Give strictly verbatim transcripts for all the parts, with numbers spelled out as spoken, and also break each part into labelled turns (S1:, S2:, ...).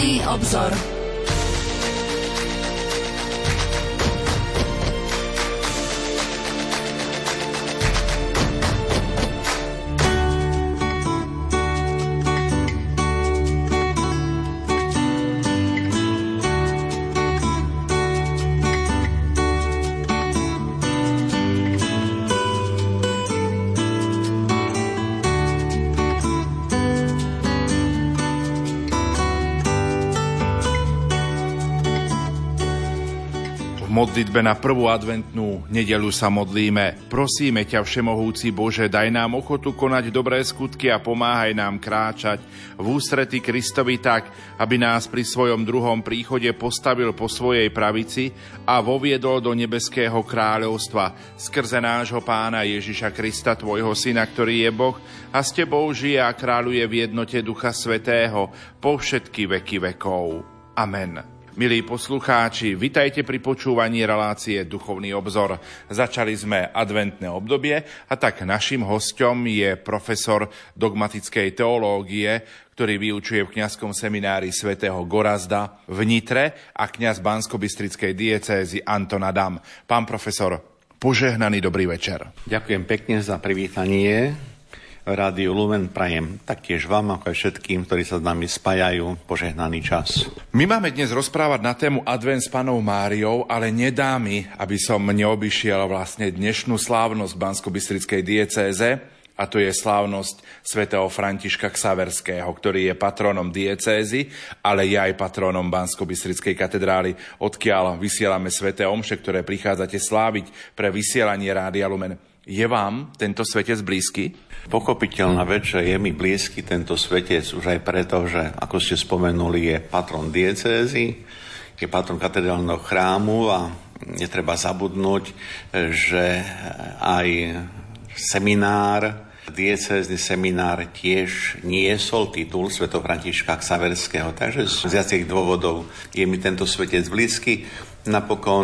S1: Duchovný obzor.
S2: V modlitbe na prvú adventnú nedeľu sa modlíme. Prosíme ťa, Všemohúci Bože, daj nám ochotu konať dobré skutky a pomáhaj nám kráčať v ústrety Kristovi tak, aby nás pri svojom druhom príchode postavil po svojej pravici a voviedol do nebeského kráľovstva skrze nášho Pána Ježiša Krista, tvojho Syna, ktorý je Boh a s tebou žije a kráľuje v jednote Ducha Svätého po všetky veky vekov. Amen. Milí poslucháči, vitajte pri počúvaní relácie Duchovný obzor. Začali sme adventné obdobie a tak naším hosťom je profesor dogmatickej teológie, ktorý vyučuje v kňazskom seminári svätého Gorazda v Nitre a kňaz banskobystrickej diecézy Anton Adam. Pán profesor, požehnaný dobrý večer.
S3: Ďakujem pekne za privítanie. Rádiu Lumen prajem taktiež vám, ako aj všetkým, ktorí sa s nami spájajú, požehnaný čas.
S2: My máme dnes rozprávať na tému Advent s Pannou Máriou, ale nedá mi, aby som neobyšiel vlastne dnešnú slávnosť banskobystrickej diecéze, a to je slávnosť svätého Františka Xaverského, ktorý je patronom diecézy, ale je aj patronom banskobystrickej katedrály, odkiaľ vysielame sväté omše, ktoré prichádzate sláviť pre vysielanie Rádia Lumen. Je vám tento svetec blízky?
S3: Pochopiteľná vec, že je mi blízky tento svetec už aj preto, že, ako ste spomenuli, je patron diecézy, je patron katedrálneho chrámu a netreba zabudnúť, že aj seminár, diecézny seminár tiež niesol titul svätého Františka Xaverského, takže z viacerých dôvodov je mi tento svetec blízky. Napokon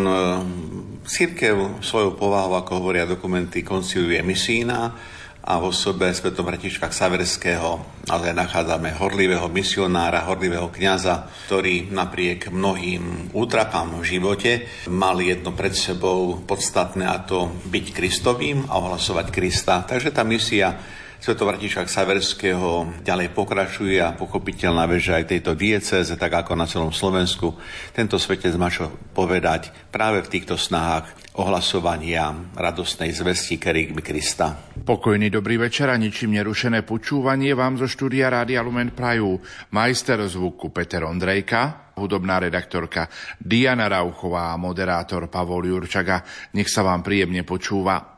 S3: cirkev svojou povahou, ako hovoria dokumenty, koncilu je misijná a v osobe svätého Františka Xaverského naozaj nachádzame horlivého misionára, horlivého kňaza, ktorý napriek mnohým útrapám v živote mal jedno pred sebou podstatné, a to byť Kristovým a ohlasovať Krista. Takže tá misia svätého Františka Xaverského ďalej pokračuje a pochopiteľná vec, že aj tejto diecéze, tak ako na celom Slovensku, tento svetec má čo povedať práve v týchto snahách ohlasovania radostnej zvesti kerygmy Krista.
S2: Pokojný dobrý večer a ničím nerušené počúvanie vám zo štúdia Rádia Lumen prajú majster zvuku Peter Ondrejka, hudobná redaktorka Diana Rauchová a moderátor Pavol Jurčaga. Nech sa vám príjemne počúva.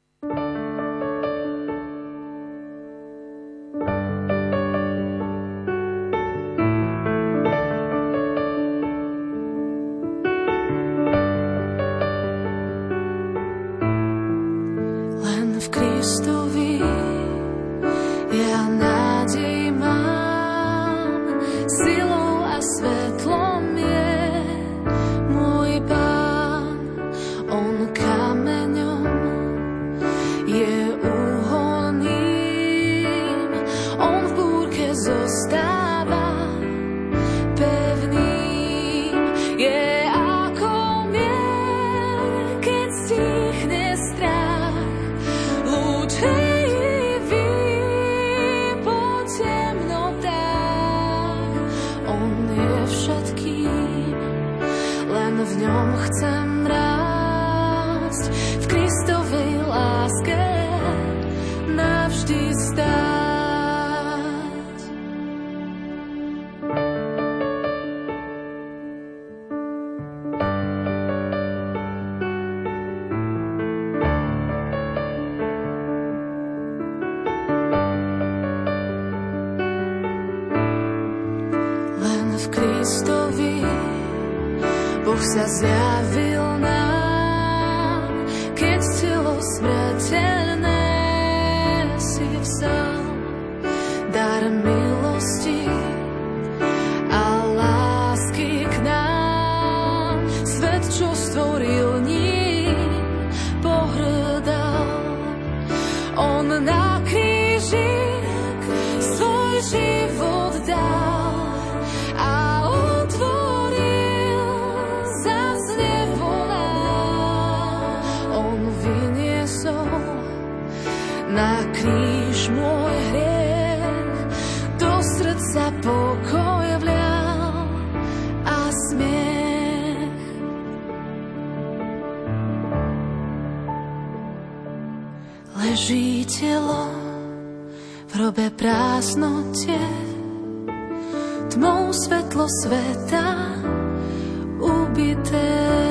S4: Boh sa zjavil nám, keď telo smrteľné si vzal, dar milosti a lásky k nám. Svet, čo stvoril, ním pohrdal. On na kríži svoj život dal a sa pokoj vlial a smiech. Leží telo v hrobe prázdnote, tmou svetlo sveta ubité,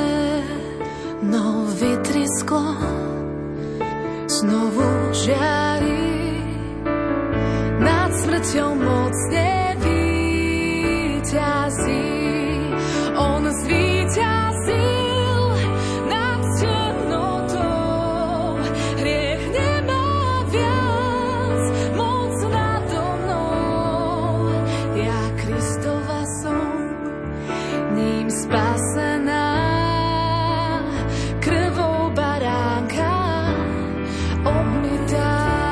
S4: no vytrisklo znovu žiari, nad smrťou mocne víťazí. On zvíťazil nad temnotou, hriech nemá viac moc nado mnou. Ja Kristova som, ním spasená, krvou baránka obmytá.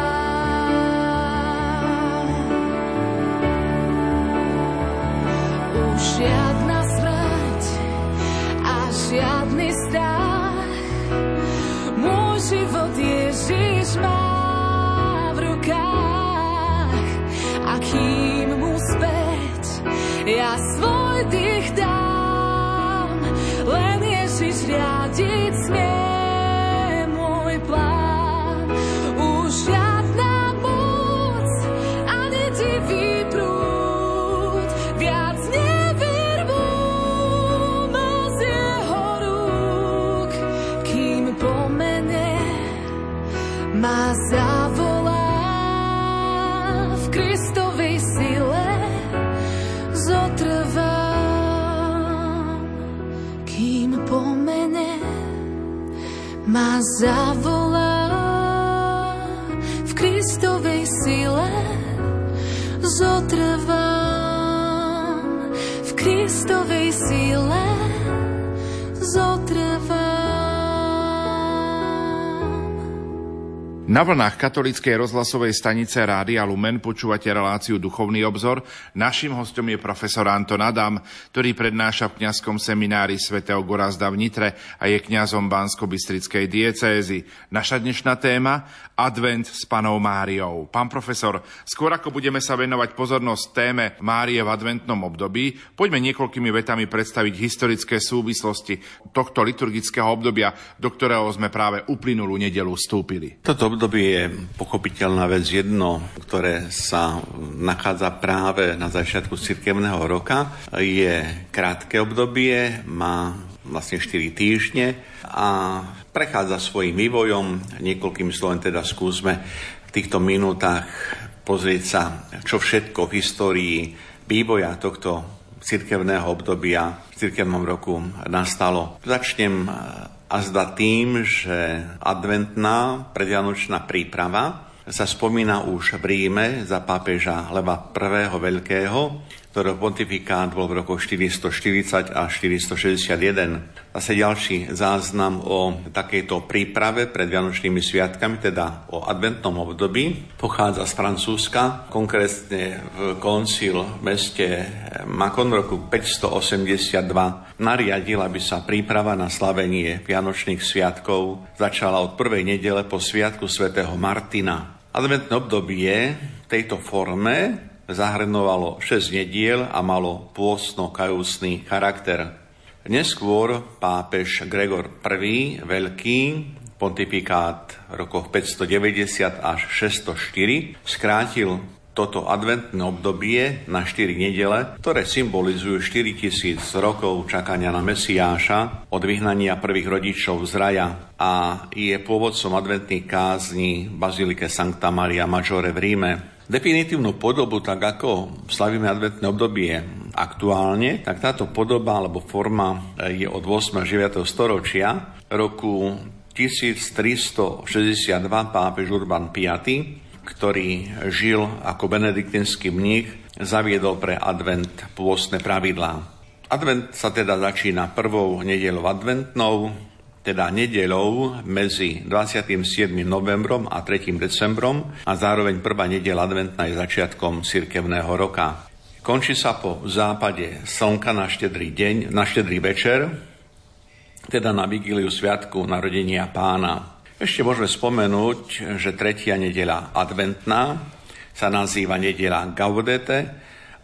S4: Už žiadna smrť a žiadny strach, môj život Ježiš má v rukách. A kým mu späť ja svoj dých dám, len Ježiš riadiť smie môj plán. Už žiadna moc ani divý prúd viac nevyrvú ma z jeho rúk, kým po mene ma zavolá, v Kristovej sile zotrvám. Kým po mene ma zavolá, v Kristovej sile zotrvám. V Kristovej sile zotrvám.
S2: Na vlnách katolíckej rozhlasovej stanice Rádia Lumen počúvate reláciu Duchovný obzor. Naším hostom je profesor Anton Adam, ktorý prednáša v kňazskom seminári svätého Gorazda v Nitre a je kňazom Banskobystrickej diecézy. Naša dnešná téma Advent s Pannou Máriou. Pán profesor, skôr ako budeme sa venovať pozornosť téme Márie v adventnom období, poďme niekoľkými vetami predstaviť historické súvislosti tohto liturgického obdobia, do ktorého sme práve uplynulú nedeľu vstúpili.
S3: Toto obdobie je pochopiteľná vec jedno, ktoré sa nachádza práve na začiatku cirkevného roka. Je krátke obdobie, má vlastne štyri týždne a prechádza svojím vývojom. Niekoľkým slovom teda skúsme v týchto minútach pozrieť sa, čo všetko v histórii vývoja tohto cirkevného obdobia v cirkevnom roku nastalo. Začnem azda tým, že adventná predvianočná príprava sa spomína už v Ríme za pápeža Leva prvého. Veľkého, ktorého pontifikát bol v rokoch štyristoštyridsať až štyristošesťdesiatjeden. Zase ďalší záznam o takejto príprave pred Vianočnými sviatkami, teda o adventnom období, pochádza z Francúzska, konkrétne v koncil v meste Macon roku päťstoosemdesiatdva nariadil, aby sa príprava na slavenie Vianočných sviatkov začala od prvej nedele po sviatku svätého Martina. Adventné obdobie v tejto forme zahrnovalo šesť nediel a malo pôstno-kajúcny charakter. Neskôr pápež Gregor prvý. Veľký, pontifikát v rokoch päťstodeväťdesiat až šesťstoštyri, skrátil toto adventné obdobie na štyri nedele, ktoré symbolizujú štyritisíc rokov čakania na Mesiáša od vyhnania prvých rodičov z raja a je pôvodcom adventných kázni v bazilike Sancta Maria Maggiore v Ríme. Definitívnu podobu, tak ako slavíme adventné obdobie aktuálne, tak táto podoba alebo forma je od ôsmeho až deviateho storočia. Roku tisíctristošesťdesiatdva pápež Urban piaty, ktorý žil ako benediktínsky mních, zaviedol pre advent pôstne pravidlá. Advent sa teda začína prvou nedeľou adventnou, teda nedeľou medzi dvadsiatym siedmym novembrom a tretím decembrom a zároveň prvá nedeľa adventná je začiatkom cirkevného roka. Končí sa po západe slnka na štedrý deň, na štedrý večer, teda na vigíliu sviatku narodenia Pána. Ešte môžeme spomenúť, že tretia nedeľa adventná sa nazýva nedeľa Gaudete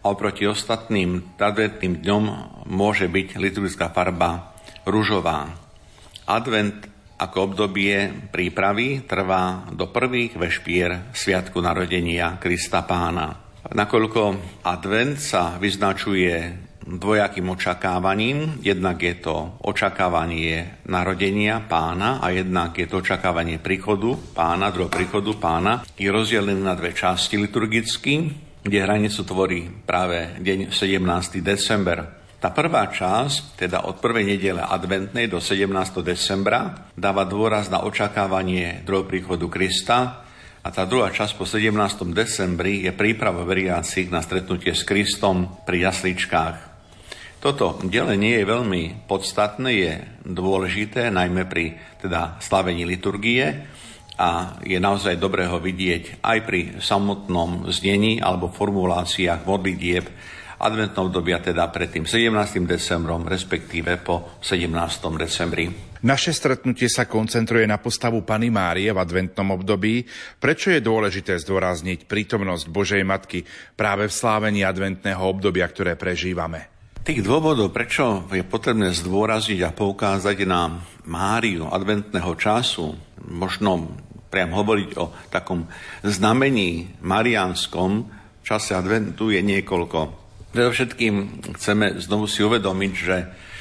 S3: a oproti ostatným adventným dňom môže byť liturgická farba ružová. Advent ako obdobie prípravy trvá do prvých vešpier sviatku narodenia Krista Pána. Nakoľko advent sa vyznačuje dvojakým očakávaním, jednak je to očakávanie narodenia Pána a jednak je to očakávanie príchodu Pána, druhého príchodu Pána, je rozdelený na dve časti liturgicky, kde hranicu tvorí práve deň sedemnásteho december. Tá prvá časť, teda od prvej nedele adventnej do sedemnásteho decembra, dáva dôraz na očakávanie druhého príchodu Krista a tá druhá časť po sedemnásteho decembri je príprava veriacich na stretnutie s Kristom pri jasličkách. Toto delenie je veľmi podstatné, je dôležité, najmä pri teda slavení liturgie a je naozaj dobré ho vidieť aj pri samotnom znení alebo formuláciách modlitieb adventného obdobia, teda pred tým sedemnástym decembrom, respektíve po sedemnástom decembri.
S2: Naše stretnutie sa koncentruje na postavu Panny Márie v adventnom období. Prečo je dôležité zdôrazniť prítomnosť Božej Matky práve v slávení adventného obdobia, ktoré prežívame?
S3: Tých dôvodov, prečo je potrebné zdôrazniť a poukázať na Máriu adventného času, možno priam hovoriť o takom znamení mariánskom čase adventu, je niekoľko. Predovšetkým chceme znovu si uvedomiť, že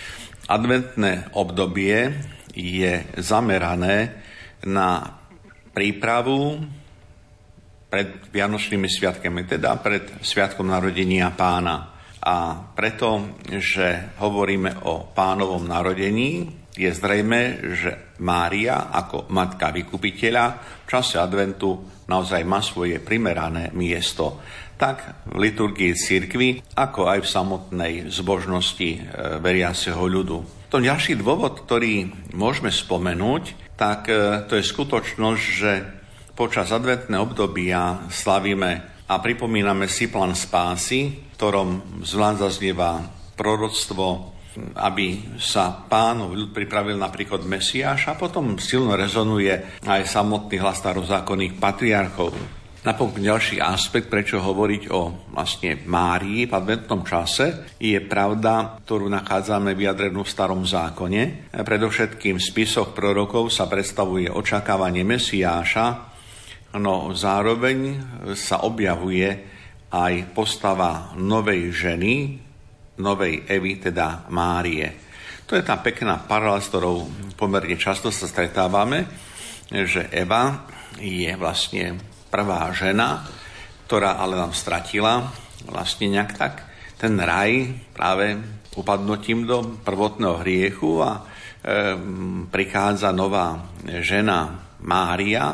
S3: adventné obdobie je zamerané na prípravu pred Vianočnými sviatkami, teda pred sviatkom narodenia Pána. A preto, že hovoríme o Pánovom narodení, je zrejme, že Mária ako matka vykupiteľa v čase adventu naozaj má svoje primerané miesto. Tak v liturgii cirkvi, ako aj v samotnej zbožnosti veriaceho ľudu. To ďalší dôvod, ktorý môžeme spomenúť, tak to je skutočnosť, že počas adventného obdobia slavíme a pripomíname si plán spásy, v ktorom zvlášť zaznieva proroctvo, aby sa Pánov ľud pripravil na príchod Mesiáša, a potom silno rezonuje aj samotný hlas starozákonných patriarchov. Napokon ďalší aspekt, prečo hovoriť o vlastne Márii v adventnom čase, je pravda, ktorú nachádzame vyjadrenú v starom zákone. Predovšetkým v spisoch prorokov sa predstavuje očakávanie Mesiáša, no zároveň sa objavuje aj postava novej ženy, novej Evy, teda Márie. To je tá pekná paralela, s ktorou pomerne často sa stretávame, že Eva je vlastne prvá žena, ktorá ale nám stratila vlastne nejak tak ten raj práve upadnutím do prvotného hriechu a e, prichádza nová žena Mária, e,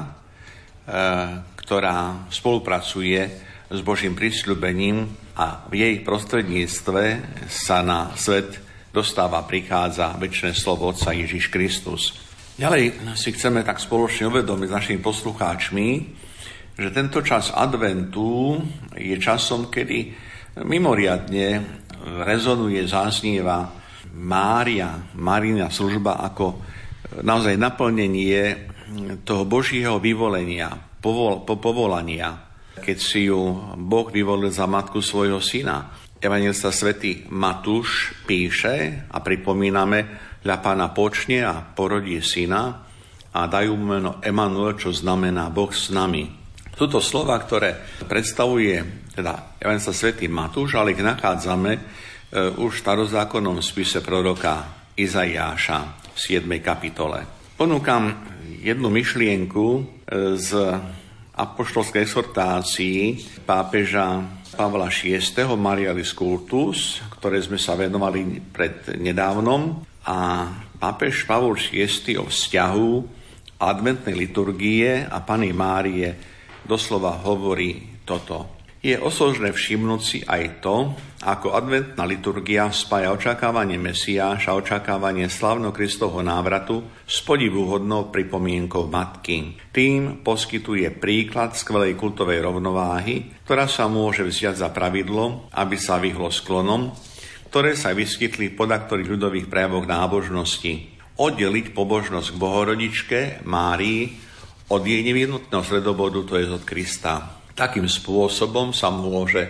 S3: ktorá spolupracuje s Božím prisľúbením a v jej prostredníctve sa na svet dostáva, prichádza večné slovo Otca Ježiš Kristus. Ďalej si chceme tak spoločne uvedomiť s našimi poslucháčmi, že tento čas adventu je časom, kedy mimoriadne rezonuje, zaznieva Mária, Máriina služba ako naozaj naplnenie toho Božieho vyvolenia, povol, povolania, keď si ju Boh vyvolil za matku svojho syna. Evanjelista svätý Matúš píše a pripomíname, hľa Pána počne a porodí syna a dajú mu meno Emanuel, čo znamená Boh s nami. Toto slova, ktoré predstavuje teda evanjelista svätý Matúš, ale ich nachádzame e, už v starozákonnom spise proroka Izaiáša v siedmej kapitole. Ponúkam jednu myšlienku e, z apoštolskej exhortácii pápeža Pavla šiesteho Marialis Cultus, ktoré sme sa venovali pred nedávnom. A pápež Pavol šiesty o vzťahu adventnej liturgie a Panny Márie doslova hovorí toto. Je osožné všimnúť si aj to, ako adventná liturgia spája očakávanie Mesiáša a očakávanie slávneho Kristovho návratu s podivúhodnou pripomienkou matky. Tým poskytuje príklad skvelej kultovej rovnováhy, ktorá sa môže vziať za pravidlo, aby sa vyhlo sklonom, ktoré sa vyskytli v podaktorých ľudových prejavoch nábožnosti. Oddeliť pobožnosť k Bohorodičke Márii od jej nevyhnutného stredobodu, to je od Krista. Takým spôsobom sa môže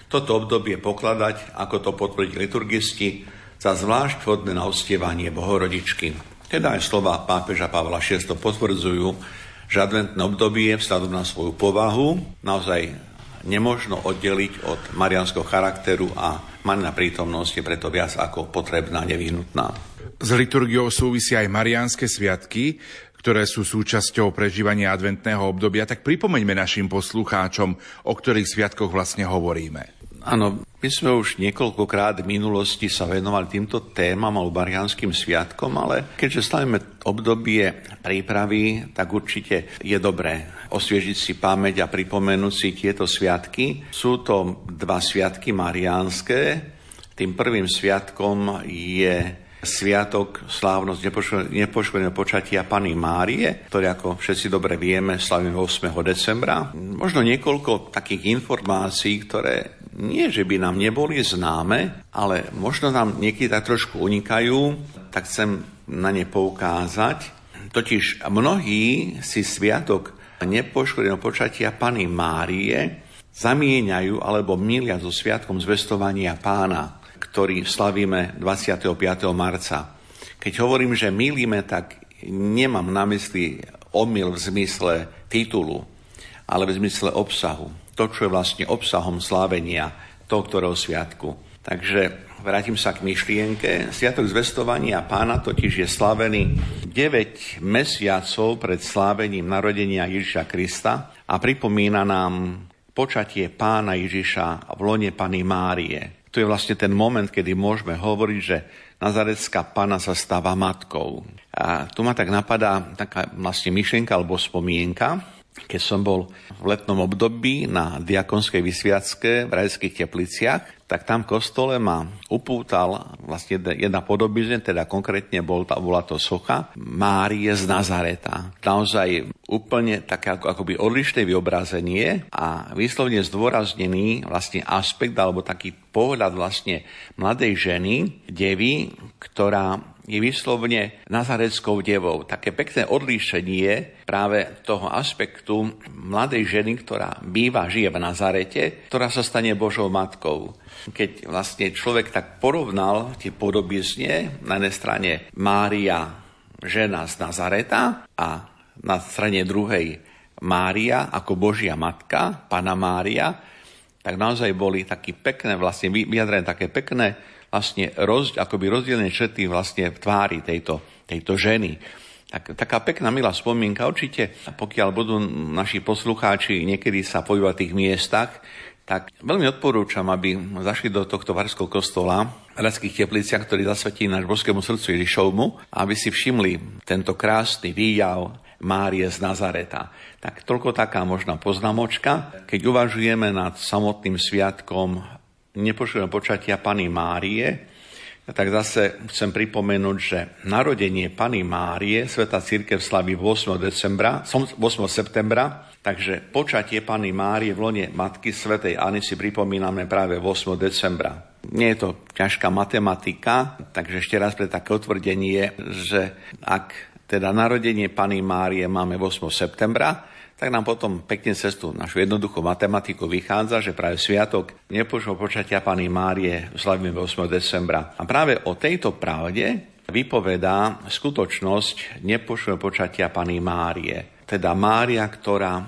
S3: toto obdobie pokladať, ako to potvrdili liturgisti, za zvlášť vhodné na uctievanie Bohorodičky. Teda aj slova pápeža Pavla šiesteho potvrdzujú, že adventné obdobie vzhľadom na svoju povahu naozaj nemožno oddeliť od mariánskeho charakteru a Marina prítomnosť je preto viac ako potrebná, nevyhnutná.
S2: S liturgiou súvisia aj mariánske sviatky, ktoré sú súčasťou prežívania adventného obdobia, tak pripomeňme našim poslucháčom, o ktorých sviatkoch vlastne hovoríme.
S3: Áno, my sme už niekoľkokrát v minulosti sa venovali týmto témam alebo mariánskym sviatkom, ale keďže slavíme obdobie prípravy, tak určite je dobré osviežiť si pamäť a pripomenúť si tieto sviatky. Sú to dva sviatky mariánske. Tým prvým sviatkom je sviatok slávnosť nepoškvrneného počatia Panny Márie, ktorý, ako všetci dobre vieme, slavíme ôsmeho decembra. Možno niekoľko takých informácií, ktoré nie, že by nám neboli známe, ale možno nám niekedy tak trošku unikajú, tak chcem na ne poukázať. Totiž mnohí si sviatok nepoškvrneného počatia Panny Márie zamieňajú alebo milia so sviatkom zvestovania Pána, ktorý slavíme dvadsiateho piateho marca. Keď hovorím, že mýlime, tak nemám na mysli omyl v zmysle titulu, ale v zmysle obsahu. To, čo je vlastne obsahom slávenia toho, ktorého sviatku. Takže vrátim sa k myšlienke. Sviatok zvestovania Pána totiž je slavený deväť mesiacov pred slávením narodenia Ježiša Krista a pripomína nám počatie Pána Ježiša v lone Panny Márie. To je vlastne ten moment, kedy môžeme hovoriť, že Nazaretská Panna sa stáva matkou. A tu ma tak napadá taká vlastne myšlienka alebo spomienka, keď som bol v letnom období na diakonskej vysviacke v Rajských Tepliciach, tak tam v kostole ma upútal vlastne jedna podobizne, teda konkrétne bol, bola to socha Márie z Nazareta. Naozaj úplne také ako, akoby odlišné vyobrazenie a výslovne zdôraznený vlastne aspekt alebo taký pohľad vlastne mladej ženy, devy, ktorá je vyslovne nazaretskou devou. Také pekné odlíšenie práve toho aspektu mladej ženy, ktorá býva, žije v Nazarete, ktorá sa stane Božou matkou. Keď vlastne človek tak porovnal tie podobizne, na jednej strane Mária, žena z Nazareta, a na strane druhej Mária ako Božia matka, Panna Mária, tak naozaj boli také pekné, vlastne vyjadrené také pekné vlastne roz, akoby rozdielne črty vlastne v tvári tejto, tejto ženy. Tak, taká pekná milá spomienka. Určite, pokiaľ budú naši poslucháči niekedy sa pohybovať v tých miestach, tak veľmi odporúčam, aby zašli do tohto Varského kostola v Rajských Tepliciach, ktorý zasvetí náš Božskému srdcu Ježišovmu, aby si všimli tento krásny výjav Márie z Nazareta. Tak toľko taká možná poznámočka. Keď uvažujeme nad samotným sviatkom nepoškvrneného počatia Panny Márie, tak zase chcem pripomenúť, že narodenie Panny Márie Svätá cirkev slaví ôsmeho decembra, ôsmeho septembra, takže počatie Panny Márie v lone matky svätej Anny si pripomíname práve ôsmeho decembra. Nie je to ťažká matematika, takže ešte raz pre také utvrdenie, že ak teda narodenie Panny Márie máme ôsmeho septembra, tak nám potom pekne cestu našu jednoduchú matematiku vychádza, že práve sviatok nepoškvrneného počatia Panny Márie slavíme ôsmeho decembra. A práve o tejto pravde vypovedá skutočnosť nepoškvrneného počatia Panny Márie. Teda Mária, ktorá e,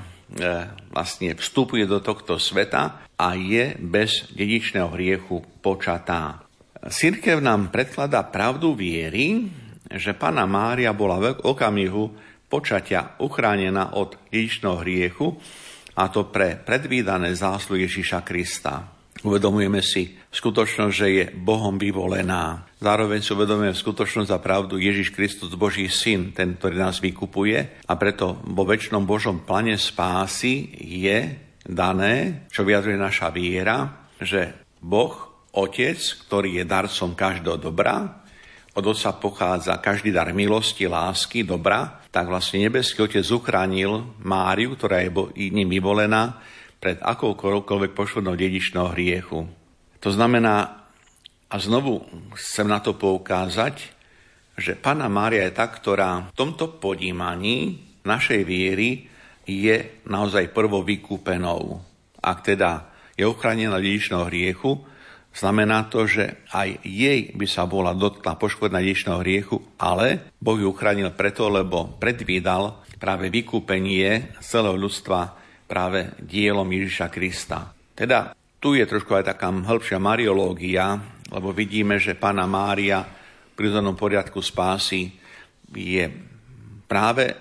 S3: vlastne vstupuje do tohto sveta a je bez dedičného hriechu počatá. Cirkev nám predkladá pravdu viery, že Panna Mária bola v okamihu počatia uchránená od dedičného hriechu, a to pre predvídané zásluhy Ježiša Krista. Uvedomujeme si skutočnosť, že je Bohom vyvolená. Zároveň si uvedomujeme skutočnosť a pravdu Ježiš Kristus, Boží syn, ten, ktorý nás vykupuje, a preto vo večnom Božom pláne spásy je dané, čo vyjadruje naša viera, že Boh, Otec, ktorý je darcom každého dobra, od Otca pochádza každý dar milosti, lásky, dobra, tak vlastne nebeský Otec uchránil Máriu, ktorá je ním vyvolená, pred akoukoľvek poškvrnou dedičného hriechu. To znamená, a znovu chcem na to poukázať, že Panna Mária je tá, ktorá v tomto podímaní našej viery je naozaj prvovykúpenou. Ak teda je uchránená dedičného hriechu, znamená to, že aj jej by sa bola dotkla poškodená dedičného hriechu, ale Boh ju uchránil preto, lebo predvídal práve vykúpenie celého ľudstva práve dielom Ježiša Krista. Teda tu je trošku aj taká hĺbšia mariológia, lebo vidíme, že Panna Mária v prirodzenom poriadku spásy je práve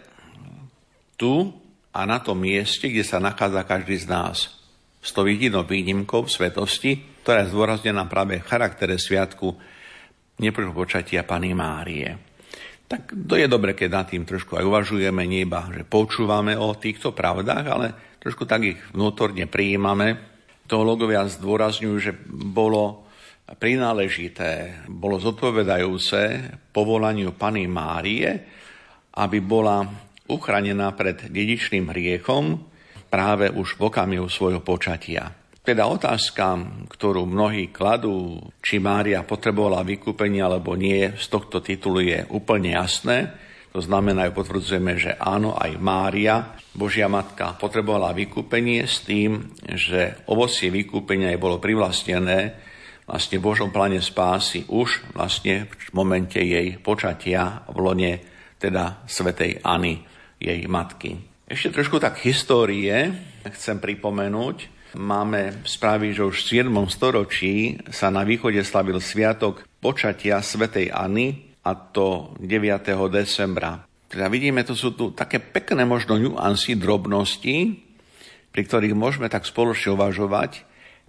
S3: tu a na tom mieste, kde sa nachádza každý z nás. S tou jedinou výnimkou svetosti, ktorá je zdôraznená práve v charaktere sviatku nepočatia Panny Márie. Tak to je dobre, keď nad tým trošku aj uvažujeme, nie iba, že počúvame o týchto pravdách, ale trošku tak ich vnútorne prijímame. Teológovia zdôrazňujú, že bolo prináležité, bolo zodpovedajúce povolaniu Panny Márie, aby bola uchránená pred dedičným hriechom práve už v okamihu svojho počatia. Teda otázka, ktorú mnohí kladú, či Mária potrebovala vykúpenie alebo nie, z tohto titulu je úplne jasné. To znamená, že potvrdzujeme, že áno, aj Mária, Božia Matka, potrebovala vykúpenie s tým, že ovocie vykúpenia jej bolo privlastnené vlastne v Božom pláne spásy už vlastne v momente jej počatia v lone, teda svätej Anny, jej matky. Ešte trošku tak histórie chcem pripomenúť. Máme správy, že už v siedmom storočí sa na východe slavil sviatok počatia svätej Anny, a to deviateho decembra. Teda vidíme, to sú tu také pekné možno nuancy, drobnosti, pri ktorých môžeme tak spoločne uvažovať.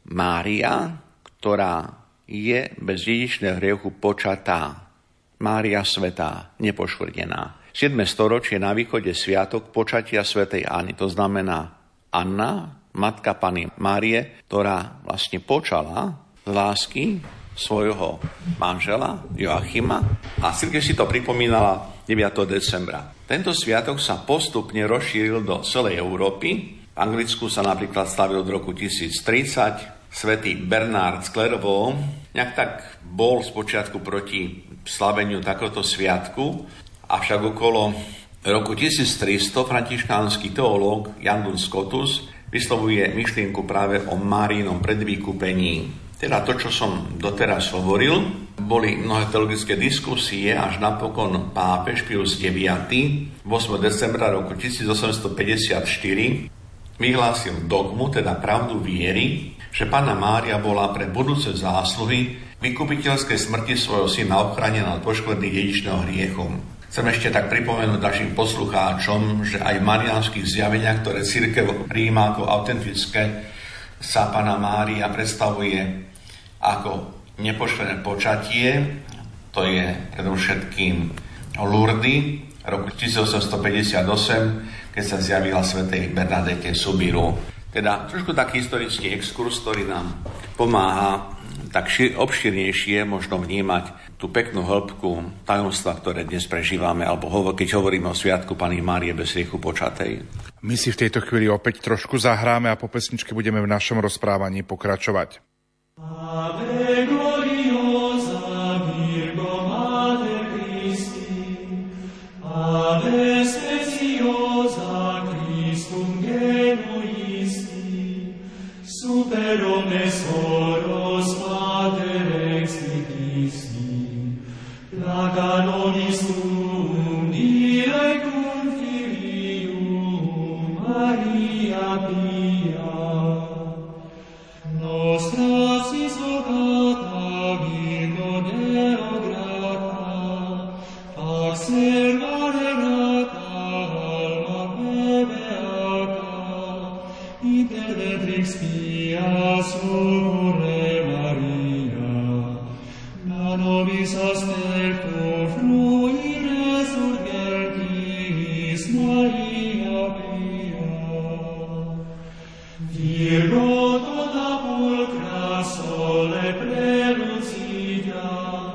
S3: Mária, ktorá je bez dedičného hriechu počatá. Mária svätá, nepoškvrnená. siedme storočie na východe sviatok počatia svätej Anny. To znamená Anna, matka Panny Márie, ktorá vlastne počala z lásky svojho manžela Joachima a cirkev si to pripomínala deviateho decembra. Tento sviatok sa postupne rozšíril do celej Európy. V Anglicku sa napríklad slavil od roku tisíctridsať. Svätý Bernard z Clairvaux nejak tak bol spočiatku proti slaveniu takéhoto sviatku, avšak okolo roku tisíctristo františkánsky teológ Jan Duns Scotus vyslovuje myšlienku práve o Máriinom predvykúpení. Teda to, čo som doteraz hovoril, boli mnohé teologické diskusie, až napokon pápež Pius deviaty ôsmeho decembra roku tisícosemstopäťdesiatštyri vyhlásil dogmu, teda pravdu viery, že Panna Mária bola pre budúce zásluhy vykupiteľskej smrti svojho syna ochránená od poškvrny dedičného hriechom. Chcem ešte tak pripomenúť našim poslucháčom, že aj v mariánskych zjaveniach, ktoré cirkev prijíma ako autentické, sa Panna Mária predstavuje ako nepoškvrnené počatie. To je predovšetkým Lourdes roku tisícosemstopäťdesiatosem, keď sa zjavila svätej Bernadette Soubirous. Teda trošku taký historický exkurs, ktorý nám pomáha tak šir, obširnejšie možno vnímať tú peknú hĺbku tajomstva, ktoré dnes prežívame, alebo keď hovoríme o sviatku Panny Márie bez hriechu počatej.
S2: My si v tejto chvíli opäť trošku zahráme a po pesničke budeme v našom rozprávaní pokračovať.
S1: Ave gloriosa Virgo Mater Christi, Ave speciosa Christum genuisti, super omnes oros Mater extricisti, plaga nobis tuum direcum Filium Maria Pia. Nostra sis vocata Virgo Deo grata, ac servare rata alma me beata, interventrix pia succurre Maria, da nobis astertum frui resurgentis Maria Pia. Virgo sole prelucidia,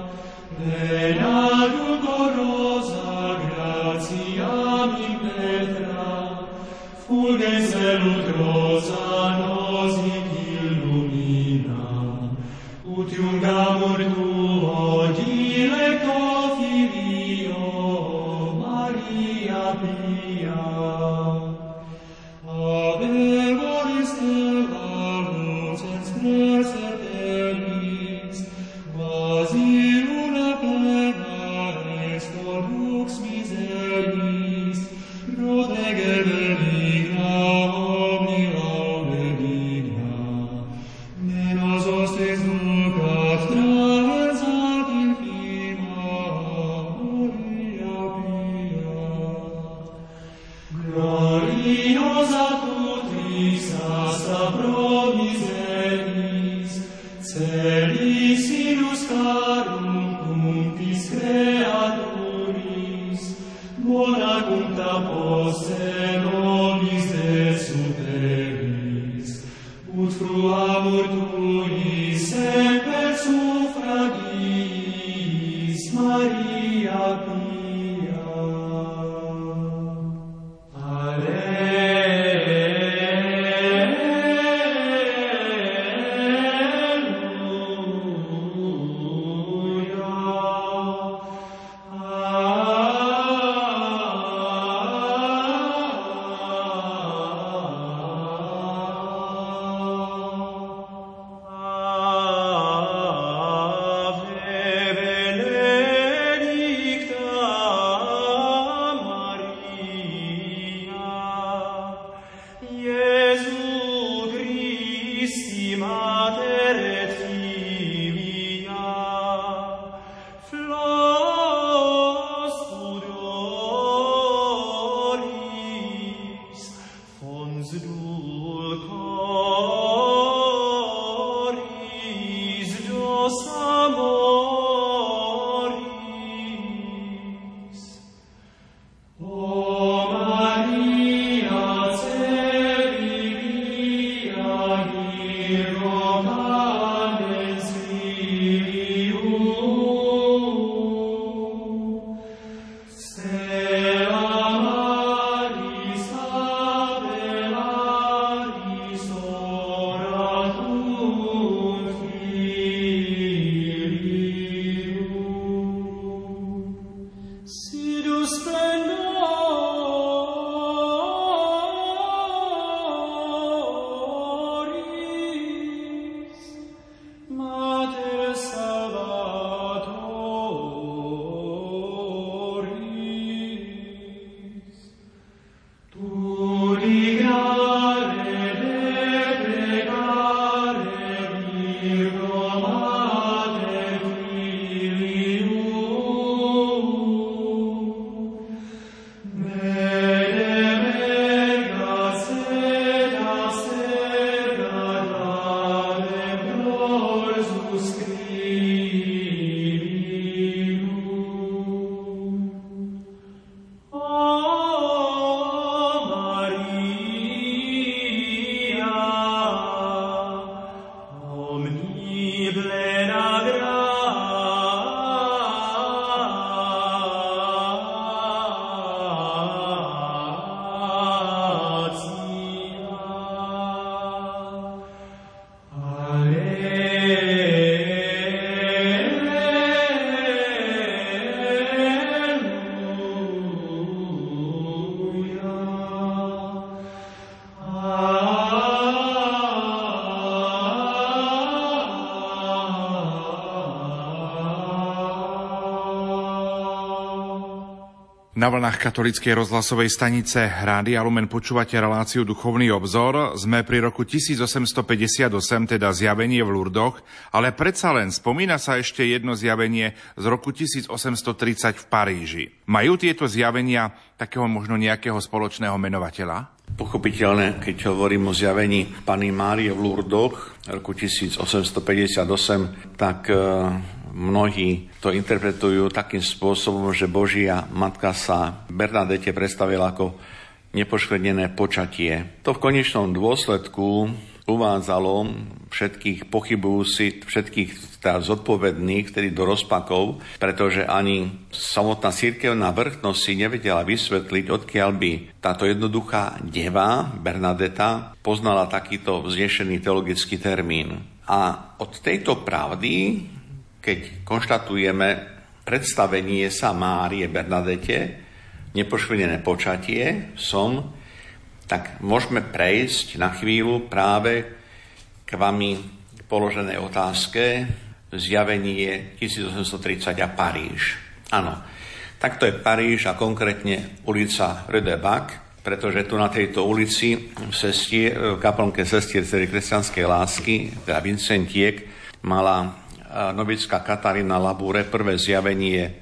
S1: vena dolorosa gratia mi petra, fulgens velut rosa nos hic illumina, utium gamur tuo dilecto filio Maria Pia. Ave voris Deo luce gratia promiseris, celis sinus carum cunctis creaturis, bona cuncta posse nobis desuteris, ut fruamur tui semper suffragis, Maria Pia.
S2: Na vlnách katolíckej rozhlasovej stanice Rádia Lumen počúvate reláciu Duchovný obzor. Sme pri roku tisícosemstopäťdesiatosem, teda zjavenie v Lurdoch, ale predsa len spomína sa ešte jedno zjavenie z roku tisícosemstotridsať v Paríži. Majú tieto zjavenia takého možno nejakého spoločného menovateľa?
S3: Pochopiteľne, keď hovorím o zjavení Panny Márie v Lurdoch roku tisícosemstopäťdesiatosem, tak mnohí to interpretujú takým spôsobom, že Božia Matka sa Bernadete predstavila ako nepoškvrnené počatie. To v konečnom dôsledku uvádzalo všetkých pochybujúcich, všetkých teda zodpovedných, vtedy do rozpakov, pretože ani samotná cirkevná vrchnosť si nevedela vysvetliť, odkiaľ by táto jednoduchá deva, Bernadeta, poznala takýto vznešený teologický termín. A od tejto pravdy, keď konštatujeme predstavenie sa Márie Bernadete, nepoškvrnené počatie, som, tak môžeme prejsť na chvíľu práve k vami položenej otázke zjavenie tisícosemstotridsať a Paríž. Áno, takto je Paríž a konkrétne ulica Rue de Bac, pretože tu na tejto ulici v, sestie, v kaplnke sestier Dcery kresťanskej lásky, teda Vincentiek, mala novická Katarína Labure prvé zjavenie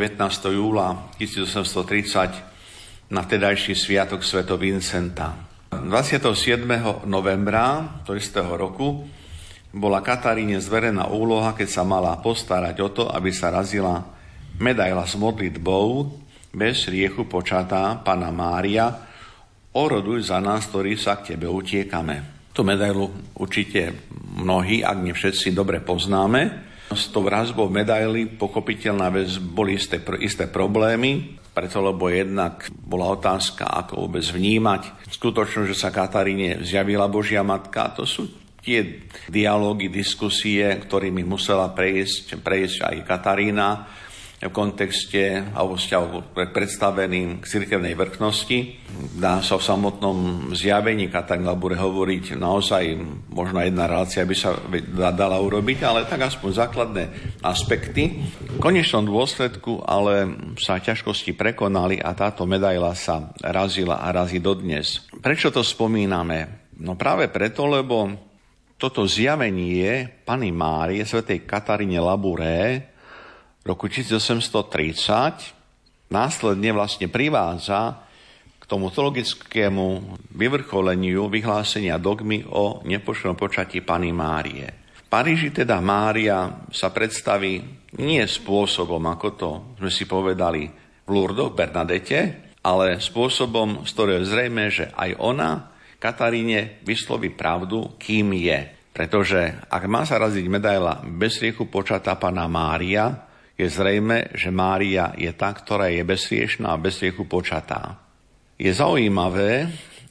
S3: devätnásteho júla tisícosemstotridsať na vtedajší sviatok svätého Vincenta. dvadsiateho siedmeho novembra toho istého roku bola Kataríne zverená úloha, keď sa mala postarať o to, aby sa razila medaila s modlitbou bez riechu počatá Panna Mária, oroduj za nás, ktorí sa k tebe utiekame. Tú medailu určite mnohí, ak nie všetci, dobre poznáme. S tou razbou medaily, pochopiteľná vec, boli isté, isté problémy, preto lebo jednak bola otázka, ako vôbec vnímať skutočnosť, že sa Kataríne zjavila Božia Matka. To sú tie dialógy, diskusie, ktorými musela prejsť, prejsť aj Katarína v kontexte alebo vzťahu predstaveným k cirkevnej vrchnosti. Dá sa v samotnom zjavení Kataríny Labure hovoriť naozaj, možno jedna relácia by sa dala urobiť, ale tak aspoň základné aspekty. V konečnom dôsledku ale sa ťažkosti prekonali a táto medaila sa razila a razí dodnes. Prečo to spomíname? No práve preto, lebo toto zjavenie Panny Márie, svätej Kataríne Labure, roku tisícosemstotridsať následne vlastne privádza k tomu teologickému vyvrcholeniu vyhlásenia dogmy o nepočnom počatí Panny Márie. V Paríži teda Mária sa predstaví nie spôsobom, ako to sme si povedali v Lurdoch, Bernadete, ale spôsobom, z ktorého je zrejme, že aj ona Kataríne vysloví pravdu, kým je. Pretože ak má sa raziť medaila bez riechu počatá Panna Mária, je zrejme, že Mária je tá, ktorá je bezriešná a bez riechu počatá. Je zaujímavé,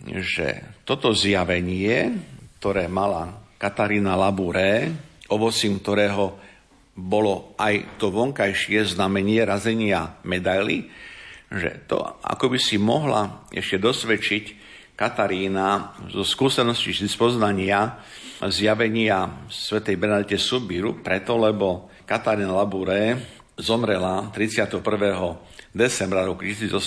S3: že toto zjavenie, ktoré mala Katarína Labure, ovocím ktorého bolo aj to vonkajšie znamenie razenia medaily, že to ako by si mohla ešte dosvedčiť Katarína zo skúsenosti či spoznania zjavenia svätej Bernadete Soubirous, preto lebo Katarína Labure zomrela tridsiateho prvého decembra roku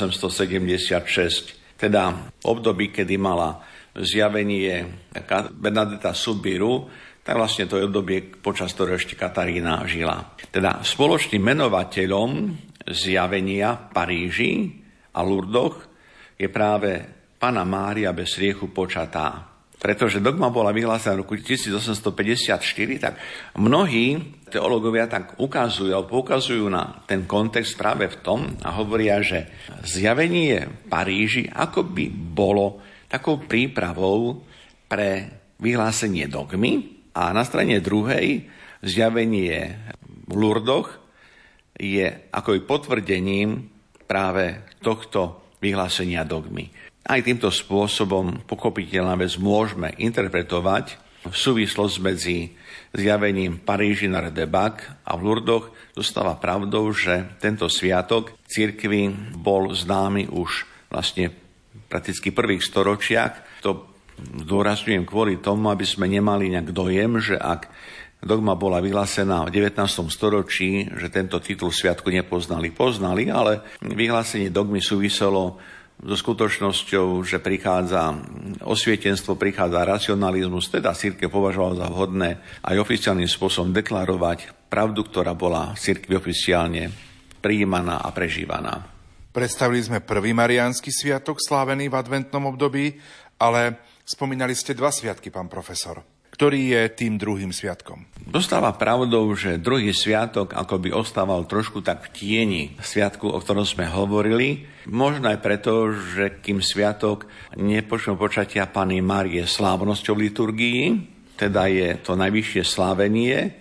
S3: tisícosemstosedemdesiatšesť, teda v období, kedy mala zjavenie Bernadeta Soubirous, tak vlastne to je obdobie, počas ktorého ešte Katarína žila. Teda spoločným menovateľom zjavenia v Paríži a Lurdoch je práve Panna Mária bez riechu počatá. Pretože dogma bola vyhlásená v roku tisícosemstopäťdesiatštyri, tak mnohí teológovia tak ukazujú, alebo poukazujú na ten kontext práve v tom a hovoria, že zjavenie v Paríži akoby bolo takou prípravou pre vyhlásenie dogmy a na strane druhej zjavenie v Lurdoch je akoby potvrdením práve tohto vyhlásenia dogmy. Aj týmto spôsobom pochopiteľná vec môžeme interpretovať v súvislosť medzi zjavením Paríži na Redebac a v Lurdoch. Zostáva pravdou, že tento sviatok cirkvi bol známy už vlastne prakticky v prvých storočiach. To zdôrazňujem kvôli tomu, aby sme nemali nejak dojem, že ak dogma bola vyhlásená v devätnástom storočí, že tento titul sviatku nepoznali. Poznali, ale vyhlásenie dogmy súviselo so skutočnosťou, že prichádza osvietenstvo, prichádza racionalizmus, teda cirkev považovala za vhodné aj oficiálnym spôsobom deklarovať pravdu, ktorá bola v cirkvi oficiálne prijímaná a prežívaná.
S2: Predstavili sme prvý mariánsky sviatok slávený v adventnom období, ale spomínali ste dva sviatky, pán profesor. Ktorý je tým druhým sviatkom?
S3: Dostáva pravdou, že druhý sviatok akoby ostával trošku tak v tieni sviatku, o ktorom sme hovorili. Možno aj preto, že kým sviatok nepočného počatia Panny Márie slávnosťou liturgii, teda je to najvyššie slávenie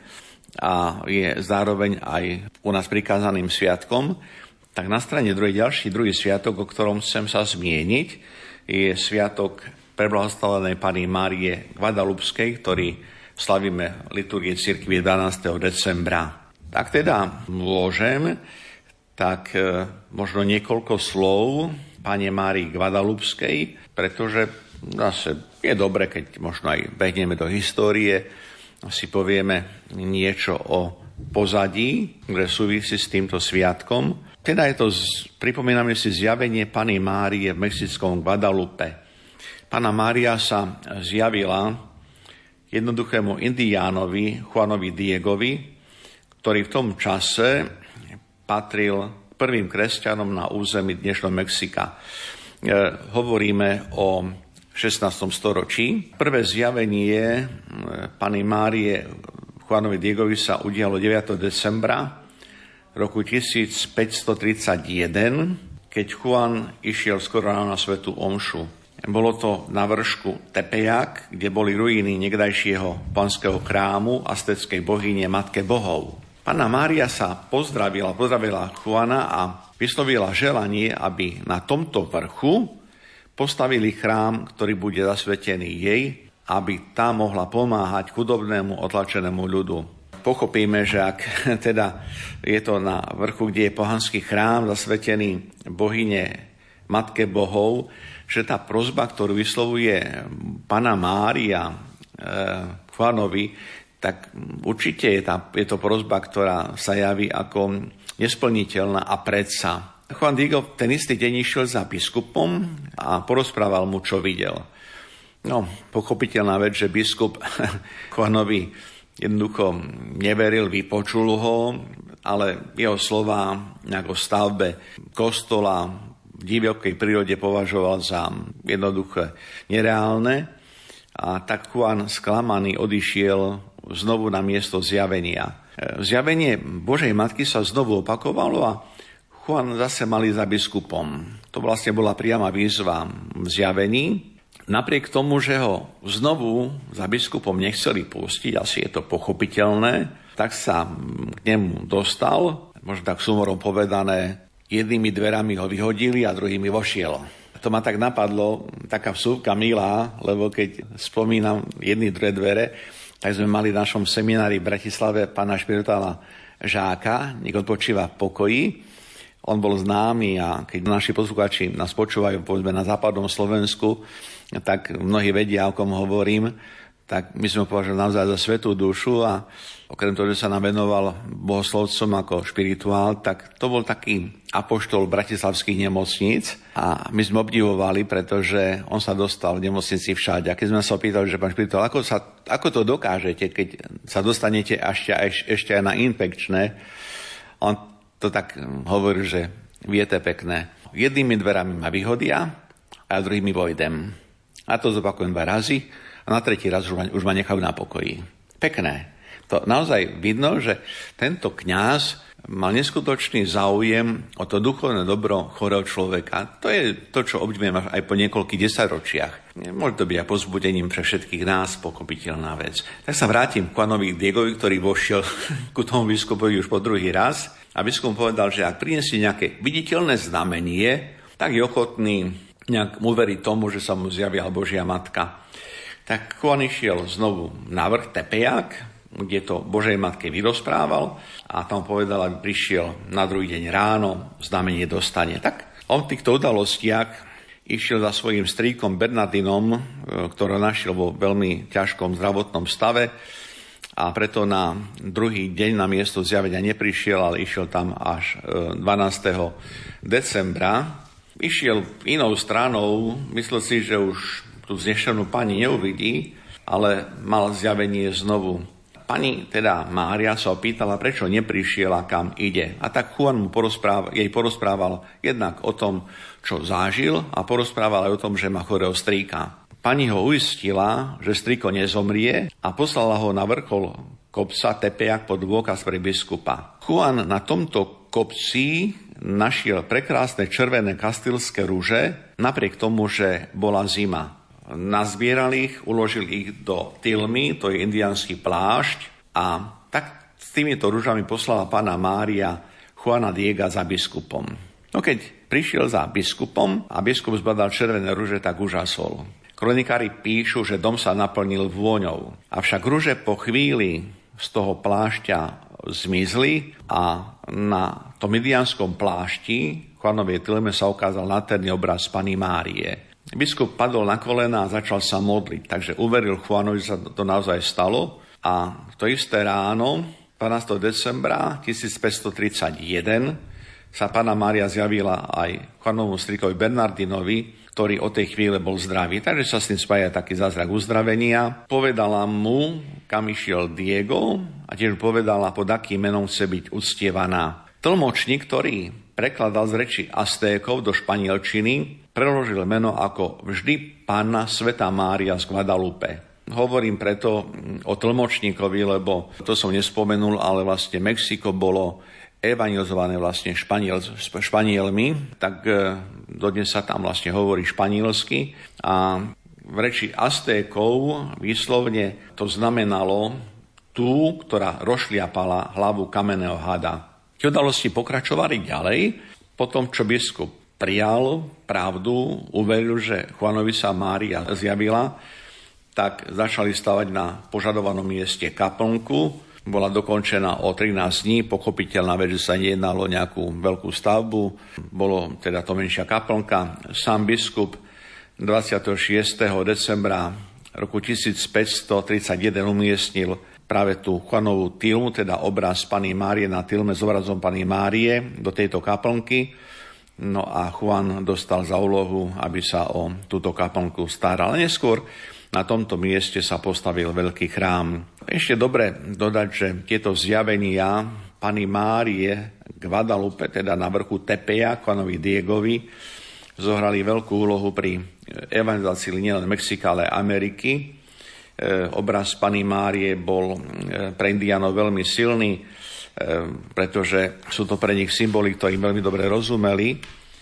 S3: a je zároveň aj u nás prikázaným sviatkom, tak na strane druhej ďalší druhý sviatok, o ktorom chcem sa zmieniť, je sviatok preblahoslavenej Panny Márie Guadalupskej, ktorý slavíme liturgie cirkvi dvanásteho decembra. Tak teda môžem, tak e, možno niekoľko slov Panne Márii Guadalupskej, pretože zase je dobre, keď možno aj behneme do histórie, si povieme niečo o pozadí, ktoré súvisí s týmto sviatkom. Teda je to, pripomíname si zjavenie Panny Márie v mexickom Guadalupe. Panna Mária sa zjavila jednoduchému indiánovi, Juanovi Diegovi, ktorý v tom čase patril prvým kresťanom na území dnešného Mexika. E, hovoríme o šestnástom storočí. Prvé zjavenie Panny Márie Juanovi Diegovi sa udialo deviateho decembra roku tisícpäťstotridsaťjeden, keď Juan išiel skoro na svätú omšu. Bolo to na vršku Tepejac, kde boli ruiny niekdajšieho panského chrámu aztéckej bohyne Matke bohov. Panna Mária sa pozdravila, pozdravila Juana a vyslovila želanie, aby na tomto vrchu postavili chrám, ktorý bude zasvetený jej, aby tá mohla pomáhať chudobnému otlačenému ľudu. Pochopíme, že ak teda je to na vrchu, kde je pohanský chrám zasvetený bohyne Matke bohov, že tá prosba, ktorú vyslovuje Panna Mária e, Juanovi, tak určite je, tá, je to prosba, ktorá sa javí ako nesplniteľná a predsa. Juan Diego ten istý deň išiel za biskupom a porozprával mu, čo videl. No, pochopiteľná vec, že biskup Juanovi jednoducho neveril, vypočul ho, ale jeho slová o stavbe kostola v divokej prírode považoval za jednoduché nereálne a tak Juan sklamaný odišiel znovu na miesto zjavenia. Zjavenie Božej Matky sa znovu opakovalo a Juan zase mali za biskupom. To vlastne bola priama výzva v zjavení. Napriek tomu, že ho znovu za biskupom nechceli pustiť, asi je to pochopiteľné, tak sa k nemu dostal, možno tak sumorom povedané, jednými dverami ho vyhodili a druhými vošiel. To ma tak napadlo, taká vsúvka milá, lebo keď spomínam jedny dve dvere, tak sme mali v našom seminári v Bratislave pána špirituála Žáka, nech odpočíva v pokoji. On bol známy a keď naši poslucháči nás počúvajú, povedzme na západnom Slovensku, tak mnohí vedia, o kom hovorím, tak my sme ho považovali naozaj za svätú dušu a okrem toho, že sa nám venoval bohoslovcom ako špirituál, tak to bol taký apoštol bratislavských nemocníc a my sme obdivovali, pretože on sa dostal v nemocnici všade. A keď sme sa opýtali, že pán špirituál, ako, sa, ako to dokážete, keď sa dostanete ešte, ešte aj na infekčné, on to tak hovorí, že viete pekné. Jednými dverami ma vyhodia a druhými vojdem. A to zopakujem dva razy a na tretí raz už ma, už ma nechajú na pokoji. Pekné. To naozaj vidno, že tento kňaz mal neskutočný záujem o to duchovné dobro chorého človeka. To je to, čo obdivujem aj po niekoľkých desaťročiach. Môže to byť aj pozbudením pre všetkých nás, pochopiteľná vec. Tak sa vrátim k Juanovi Diegovi, ktorý vošiel ku tomu biskupovi už po druhý raz. A biskup povedal, že ak prinesie nejaké viditeľné znamenie, tak je ochotný nejak uveriť tomu, že sa mu zjavila Božia Matka. Tak Juan išiel znovu na vrch Tepejac, kde to Božej Matke vyrozprával a tam povedal, aby prišiel na druhý deň ráno, znamenie dostane. Tak on v týchto udalostiach išiel za svojím strýkom Bernardinom, ktorého našiel vo veľmi ťažkom zdravotnom stave a preto na druhý deň na miesto zjavenia neprišiel, ale išiel tam až dvanásteho decembra. Išiel inou stranou, myslel si, že už tú vznešenú pani neuvidí, ale mal zjavenie znovu. Pani, teda Mária, sa opýtala, prečo neprišiel a kam ide. A tak Juan mu porozprával, jej porozprával jednak o tom, čo zážil a porozprával aj o tom, že má chorého strýka. Pani ho uistila, že strýko nezomrie a poslala ho na vrchol kopca Tepejac pod dôkaz pre biskupa. Juan na tomto kopci našiel prekrásne červené kastilské ruže, napriek tomu, že bola zima. Nazbieral ich, uložil ich do tilmy, to je indiánsky plášť, a tak s týmito ružami poslala Panna Mária Juana Diega za biskupom. No keď prišiel za biskupom a biskup zbadal červené ruže, tak užasol. Kronikári píšu, že dom sa naplnil vôňou. Avšak ruže po chvíli z toho plášťa zmizli a na tom indiánskom plášti Juanovej tilme sa ukázal nádherný obraz Panny Márie. Biskup padol na kolena a začal sa modliť, takže uveril Juanovi, že sa to naozaj stalo. A to isté ráno, dvanásteho decembra tisícpäťstotridsaťjeden, sa Panna Mária zjavila aj Juanovu strýkovi Bernardinovi, ktorý od tej chvíle bol zdravý. Takže sa s tým spája taký zázrak uzdravenia. Povedala mu, kam išiel Diego, a tiež povedala, pod akým menom chce byť uctievaná. Tlmočník, ktorý prekladal z reči Aztékov do španielčiny, preložil meno ako vždy Panna Svätá Mária z Guadalupe. Hovorím preto o tlmočníkovi, lebo to som nespomenul, ale vlastne Mexiko bolo evangelizované vlastne Španiel, Španielmi, tak dodnes sa tam vlastne hovorí španielsky a v reči Aztékov výslovne to znamenalo tú, ktorá rozšliapala hlavu kamenného hada. Tie udalosti pokračovali ďalej, potom čo biskup prijal pravdu, uveril, že Juanovi sa Mária zjavila, tak začali stavať na požadovanom mieste kaplnku. Bola dokončená o trinásť dní, pochopiteľná vec, že sa nejednalo nejakú veľkú stavbu. Bolo teda to menšia kaplnka. Sám biskup dvadsiateho šiesteho decembra roku tisícpäťstotridsaťjeden umiestnil práve tú Juanovú tilmu, teda obraz Panny Márie na tilme s obrazom Panny Márie do tejto kaplnky. No a Juan dostal za úlohu, aby sa o túto kaplnku staral. Neskôr na tomto mieste sa postavil veľký chrám. Ešte dobre dodať, že tieto zjavenia Panny Márie Guadalupe, teda na vrchu Tepeja, Juanovi Diegovi, zohrali veľkú úlohu pri evangelizácii nielen Mexika, ale Ameriky. E, obraz Panny Márie bol pre Indiánov veľmi silný, e, pretože sú to pre nich symboly, ktorí veľmi dobre rozumeli.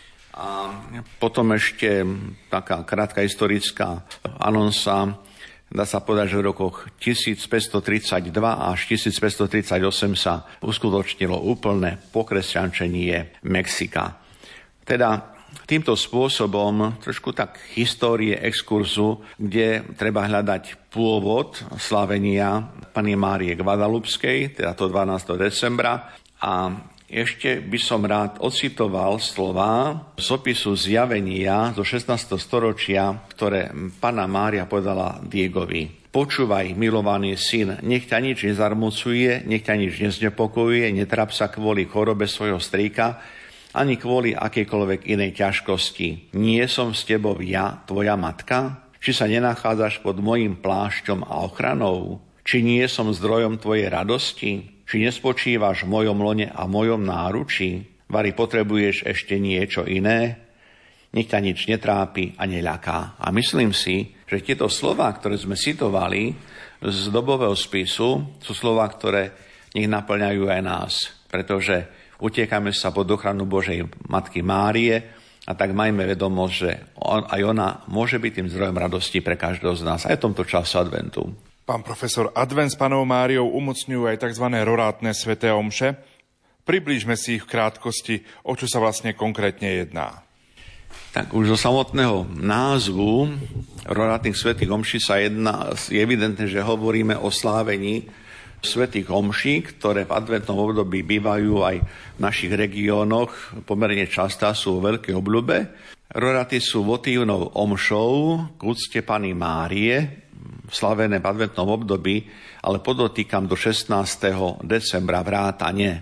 S3: A potom ešte taká krátka historická anonsa. Dá sa povedať, že v rokoch tisícpäťstotridsaťdva až tisícpäťstotridsaťosem sa uskutočnilo úplné pokresťančenie Mexika. Teda týmto spôsobom trošku tak histórie exkurzu, kde treba hľadať pôvod slávenia Panny Márie Guadalupskej, teda to dvanásteho decembra. A ešte by som rád ocitoval slová z opisu zjavenia zo šestnásteho storočia, ktoré Panna Mária povedala Diegovi. Počúvaj, milovaný syn, nech ťa nič nezarmucuje, nech ťa nič neznepokojuje, netráp sa kvôli chorobe svojho strýka, ani kvôli akejkoľvek inej ťažkosti. Nie som s tebou ja, tvoja matka? Či sa nenachádzaš pod mojím plášťom a ochranou? Či nie som zdrojom tvojej radosti? Či nespočívaš v mojom lone a mojom náručí? Vari potrebuješ ešte niečo iné? Nech ťa nič netrápi a neľaká. A myslím si, že tieto slová, ktoré sme citovali z dobového spisu, sú slová, ktoré nech naplňajú aj nás. Pretože utiekame sa pod ochranu Božej Matky Márie a tak majme vedomosť, že aj ona môže byť tým zdrojom radosti pre každého z nás aj v tomto čase adventu.
S2: Pán profesor, advent s Pannou Máriou umocňujú aj tzv. Rorátne sväté omše. Priblížme si ich v krátkosti, o čo sa vlastne konkrétne jedná.
S3: Tak už zo samotného názvu rorátnych svätých omší sa jedná, je evidentné, že hovoríme o slávení svätých omší, ktoré v adventnom období bývajú aj v našich regiónoch, pomerne častá sú vo veľkej obľúbe. Roráty sú votívnou omšou k úcte Panny Márie, slavené v adventnom období, ale podotýkam do šestnásteho decembra vrátane.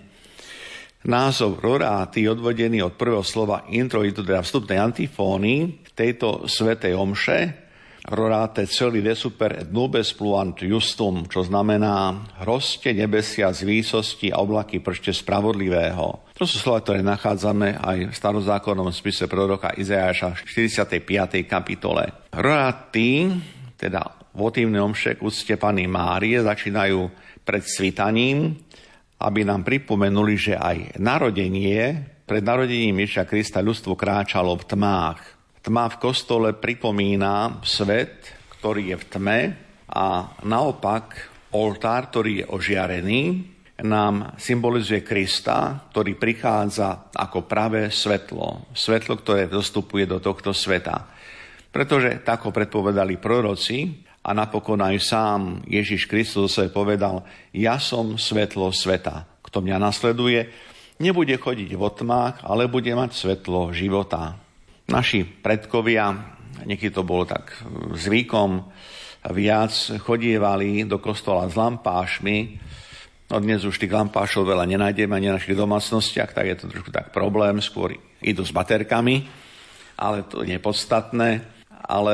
S3: Názov roráty je odvodený od prvého slova introitu, teda vstupnej antifóny tejto svätej omše. Rorate celi de super et nubes pluant justum, čo znamená hroste nebesia z výsosti a oblaky pršte spravodlivého. To sú slova, ktoré nachádzame aj v starozákonnom spise proroka Izajaša v štyridsiatej piatej kapitole. Roráty, teda votívne omše k úcte Panny Márie, začínajú pred svitaním, aby nám pripomenuli, že aj narodenie, pred narodením Ježiša Krista ľudstvo kráčalo v tmách. Tma v kostole pripomína svet, ktorý je v tme, a naopak oltár, ktorý je ožiarený, nám symbolizuje Krista, ktorý prichádza ako pravé svetlo. Svetlo, ktoré dostupuje do tohto sveta. Pretože tak ho predpovedali proroci, a napokon aj sám Ježiš Kristus sa povedal, ja som svetlo sveta. Kto mňa nasleduje, nebude chodiť vo tmách, ale bude mať svetlo života. Naši predkovia, niekedy to bolo tak zvykom, viac chodievali do kostola s lampášmi. No dnes už tých lampášov veľa nenájdeme ani v našich domácnostiach, tak je to trošku tak problém, skôr idú s baterkami, ale to nie je podstatné. Ale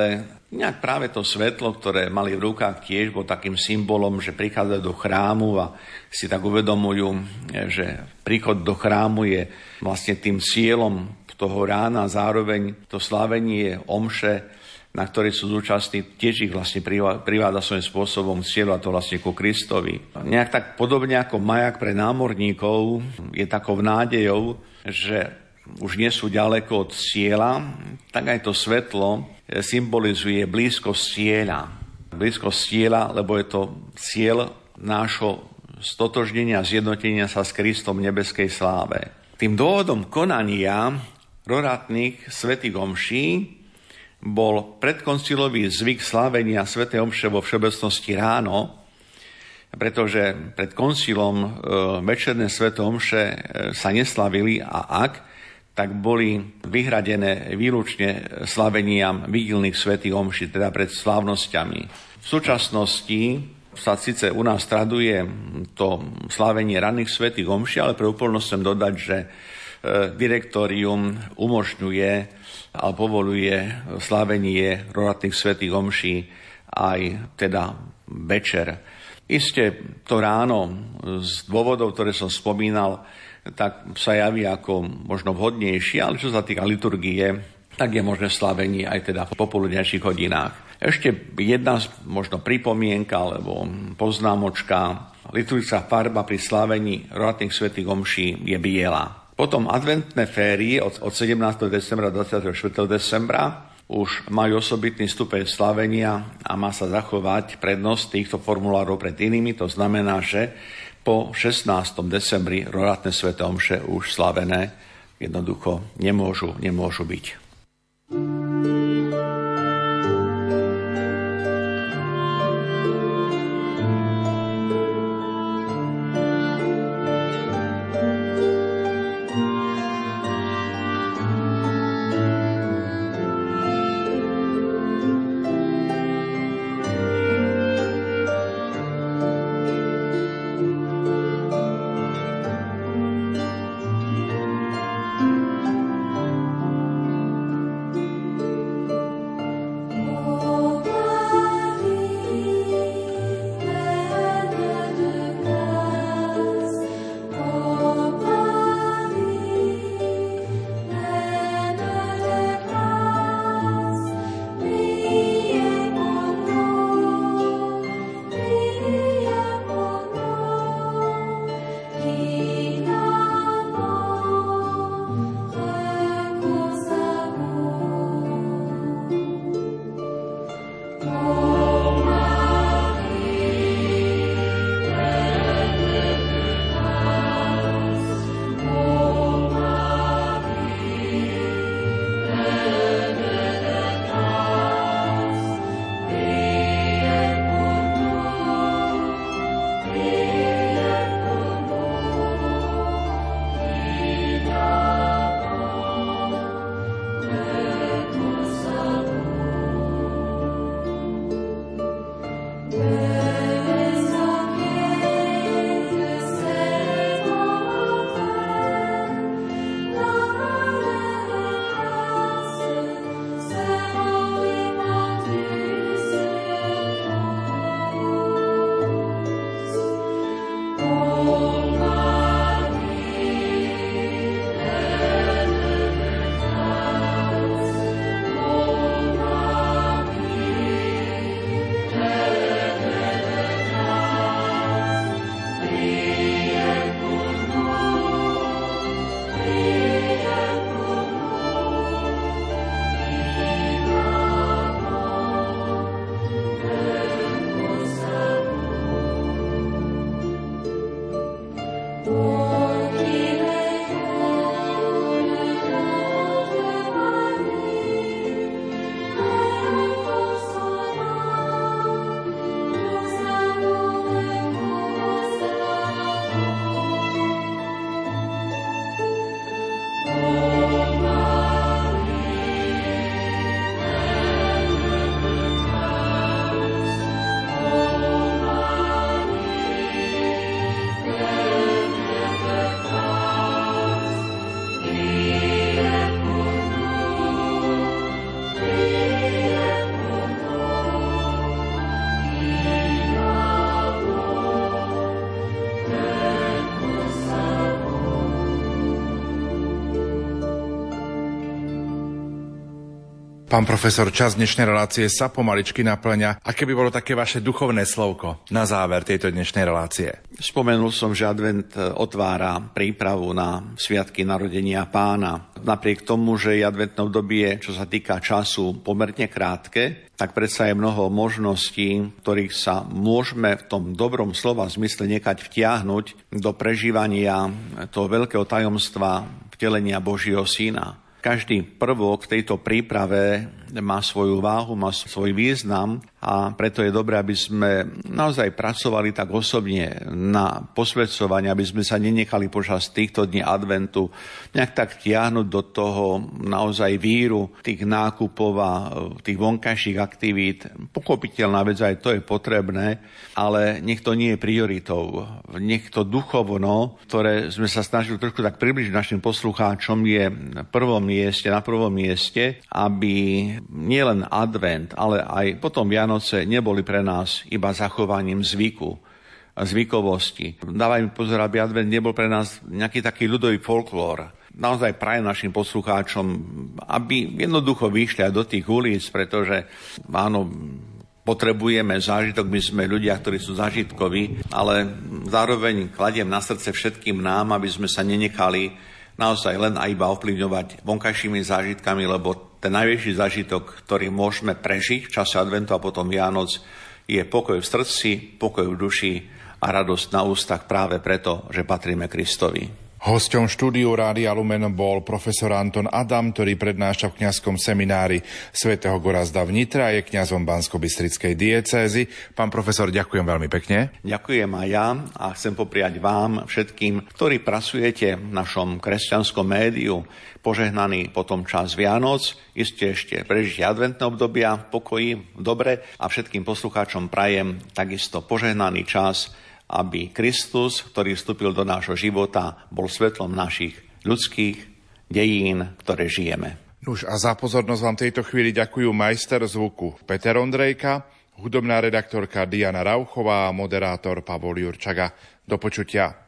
S3: nejak práve to svetlo, ktoré mali v rukách, tiež bol takým symbolom, že prichádzajú do chrámu a si tak uvedomujú, že príchod do chrámu je vlastne tým cieľom toho rána, zároveň to slávenie omše, na ktorej sú zúčastní, tiež ich vlastne privádza svojím spôsobom cieľ, a to vlastne ku Kristovi. Nejak tak podobne ako majak pre námorníkov je takou nádejou, že už nie sú ďaleko od cieľa, tak aj to svetlo symbolizuje blízkosť cieľa. Blízkosť cieľa, lebo je to cieľ nášho stotožnenia, zjednotenia sa s Kristom v nebeskej sláve. Tým dôvodom konania roratných svätých omší bol predkoncilový zvyk slávenia svätej omše vo všeobecnosti ráno, pretože pred koncilom e, večerné sväté omše e, sa neslavili, a ak, tak boli vyhradené výlučne slaveniam vigilných svätých omší, teda pred slávnosťami. V súčasnosti sa síce u nás traduje to slávenie ranných svätých omší, ale pre úplnosť chcem dodať, že e, direktórium umožňuje ale povoluje slávenie roratných svätých omší aj teda večer. Isté to ráno z dôvodov, ktoré som spomínal, tak sa javí ako možno vhodnejšie, ale čo sa týka liturgie, tak je možné slávenie aj teda v popoludnejších hodinách. Ešte jedna možno pripomienka alebo poznámočka. Liturgická farba pri slávení roratných svätých omší je biela. Potom adventné férie od, od sedemnásteho decembra do dvadsiateho štvrtého decembra už majú osobitný stupeň slávenia a má sa zachovať prednosť týchto formulárov pred inými. To znamená, že po šestnásteho decembri roratné sväté omše už slavené jednoducho nemôžu, nemôžu byť.
S2: Pán profesor, čas dnešnej relácie sa pomaličky naplňa. Aké by bolo také vaše duchovné slovko na záver tejto dnešnej relácie?
S3: Spomenul som, že advent otvára prípravu na sviatky narodenia Pána. Napriek tomu, že je adventné obdobie, čo sa týka času, pomerne krátke, tak predsa je mnoho možností, ktorých sa môžeme v tom dobrom slova zmysle nechať vtiahnuť do prežívania toho veľkého tajomstva vtelenia Božieho Syna. Každý prvok v tejto príprave má svoju váhu, má svoj význam a preto je dobré, aby sme naozaj pracovali tak osobne na posväcovanie, aby sme sa nenechali počas týchto dní adventu nejak tak tiahnuť do toho naozaj víru tých nákupov a tých vonkajších aktivít. Pochopiteľná vec, aj to je potrebné, ale nech to nie je prioritou. Nech to duchovno, ktoré sme sa snažili trošku tak približiť našim poslucháčom, je v prvom mieste, na prvom mieste, aby nielen advent, ale aj potom Vianoce neboli pre nás iba zachovaním zvyku, zvykovosti. Dávajme pozor, aby advent nebol pre nás nejaký taký ľudový folklór. Naozaj prajem našim poslucháčom, aby jednoducho vyšli aj do tých ulic, pretože áno, potrebujeme zážitok, my sme ľudia, ktorí sú zážitkoví, ale zároveň kladiem na srdce všetkým nám, aby sme sa nenechali naozaj len a iba ovplyvňovať vonkajšími zážitkami, lebo ten najväčší zážitok, ktorý môžeme prežiť v čase adventu a potom Vianoc, je pokoj v srdci, pokoj v duši a radosť na ústach práve preto, že patríme Kristovi.
S2: Hosťom štúdiu Rádia Lumen bol profesor Anton Adam, ktorý prednáša v kňazskom seminári svätého Gorazda v Nitre a je kňazom Banskobystrickej diecézy. Pán profesor, ďakujem veľmi pekne.
S3: Ďakujem aj ja a chcem popriať vám všetkým, ktorí pracujete v našom kresťanskom médiu, požehnaný potom čas Vianoc, iste ešte prežite adventné obdobia v pokoji, dobre a všetkým poslucháčom prajem takisto požehnaný čas, aby Kristus, ktorý vstúpil do nášho života, bol svetlom našich ľudských dejín, ktoré žijeme.
S2: Nuž a za pozornosť vám tejto chvíli ďakujú majster zvuku Peter Ondrejka, hudobná redaktorka Diana Rauchová a moderátor Pavol Jurčaga. Do počutia.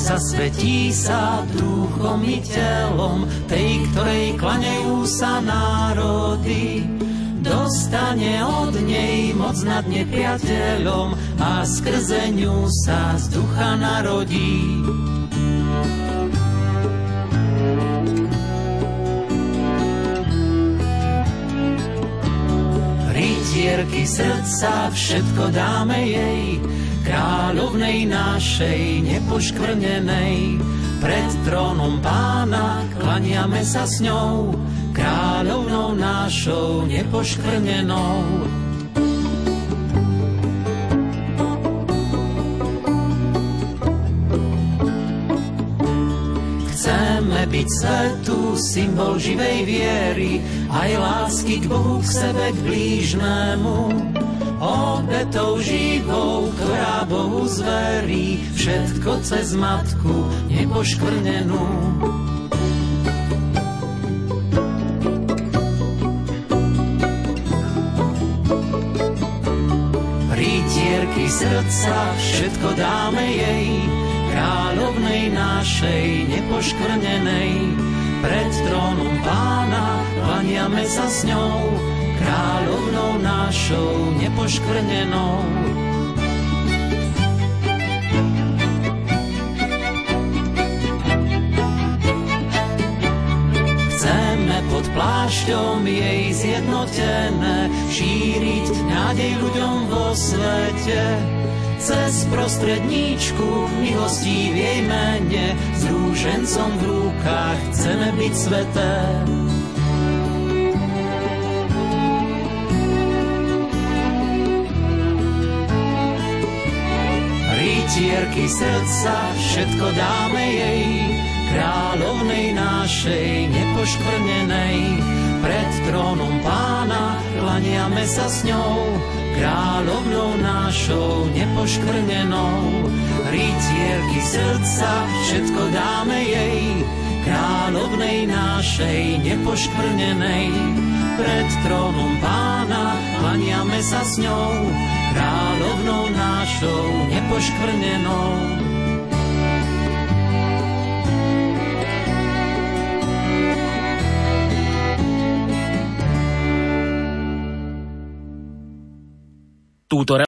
S5: zasvetí sa duchom i telom tej, ktorej klaňajú sa národy. Dostane od nej moc nad nepriateľom a skrze ňu sa z ducha narodí. Rytierky srdca všetko dáme jej, kráľovnej našej nepoškvrnenej. Pred trónom Pána klaniame sa s ňou, kráľovnou našou nepoškvrnenou. Chceme byť svetu, symbol živej viery, aj lásky k Bohu, k sebe, k blížnemu. Obetou živou, ktorá Bohu zverí, všetko cez matku nepoškvrnenú. Rytierky srdca, všetko dáme jej, kráľovnej našej nepoškvrnenej. Pred trónom Pána klaniame sa s ňou, kráľovnou našou nepoškvrnenou. Chceme pod plášťom jej zjednotené šíriť nádej ľuďom vo svete. Cez prostredníčku milostí v jej mene, s rúžencom v rukách chceme byť sveté. Rytierky srdca, všetko dáme jej, kráľovnej našej nepoškvrnenej. Pred trónom Pána klaniame sa s ňou, kráľovnou našou nepoškvrnenou. Rytierky srdca, všetko dáme jej, kráľovnej našej nepoškvrnenej. Pred trónom Pána klaniame sa s ňou, kráľovnou našou nepoškvrnenou.
S6: Túto